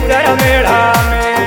तर मेला में।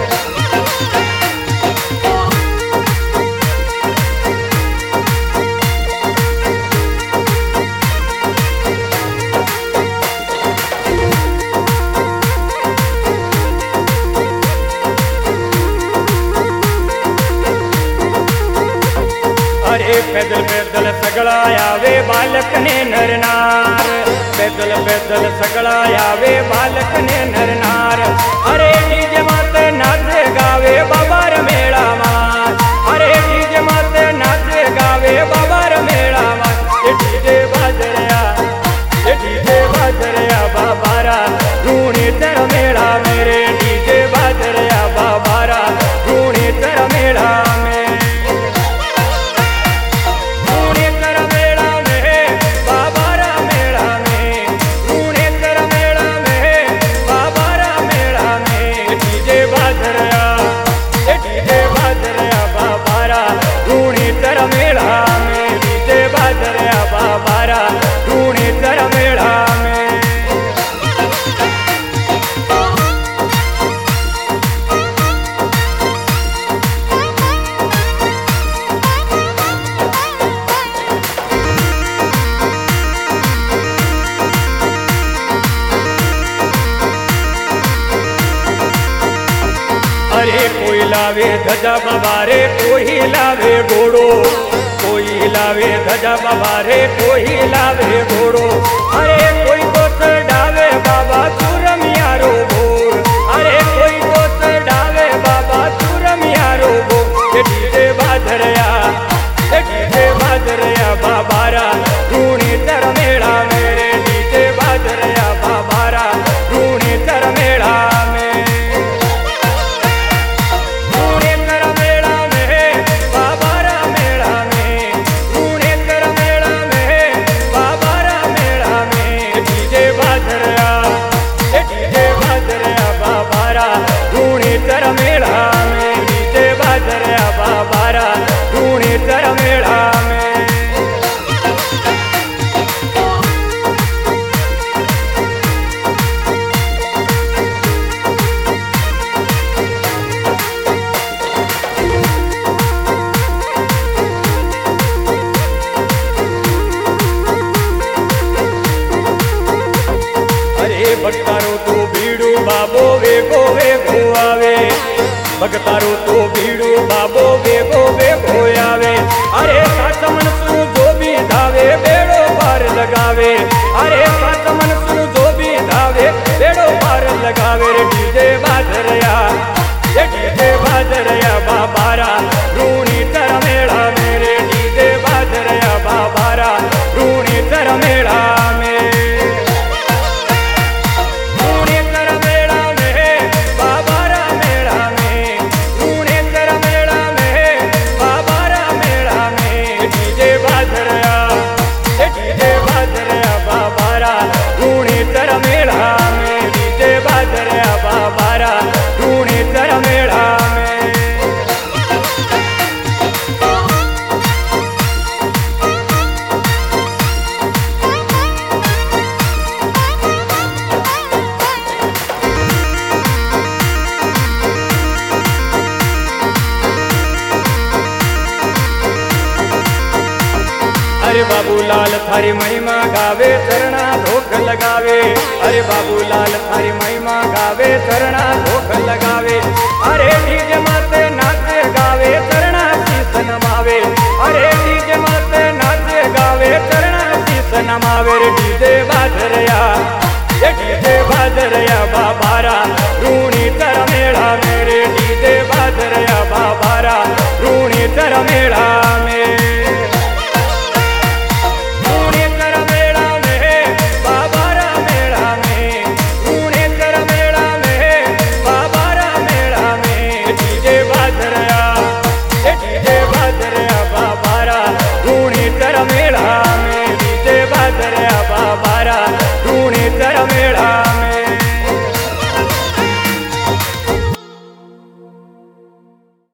अरे पैदल पैदल सगळा आवे बालक ने नर नार, पैदल पैदल सगळा आवे बालक ने नर नार। अरे डीजे माते नाचे गावे बाबार मेळा मार, अरे डीजे माते नाचे गावे बाबार मेळा मार। ये डीजे बाजरया, ये डीजे बाजरया बाबारा रूणी तर मेळा मेरे, डीजे बाजरया बाबारा रूणी तर मेळा में। अरे कोई लावे ध्वजा बाबारे, कोई लावे घोड़ो, कोई लावे ध्वजा बाबारे, कोई लावे घोड़ो। अरे कोई तो चढ़ावे बाबा चूरमियारो भोर, अरे कोई तो चढ़ावे बाबा चूरमियारो भोर। ये डीजे बाजरया, ये डीजे बाजरया बाबारा रूणी तर मेला मेरे, डीजे बाजरया बाबारा रूणी तर मेला में। भगतारो तो भीड़ू बाबो वेगो वेगो आवे, भगतारो तो भीड़ू बाबो वेगो वेगो आवे। अरे सात मनसू जो भी धावे बेड़ो पार लगावे, अरे सात मनसू जो भी धावे बेड़ो पार लगावे। रे डीजे बाजरया, ये डीजे बाजरया बाबारा रूणी तर मेला मेरे, डीजे बाजरया बाबारा रूणी तर मेला में। अरे बाबूलाल थारी महिमा गावे चरणा धोख लगावे, अरे बाबूलाल थारी महिमा गावे चरणा धोख लगावे। अरे डीजे माते नाचे गावे चरणा शीस नमावे, अरे डीजे माते नाचे गावे चरणा शीस नमावे। रे डीजे बाजरया, ये डीजे बाजरया बाबारा रूणी तर मेला मेरे, डीजे बाजरया बाबारा रूणी तर मेला।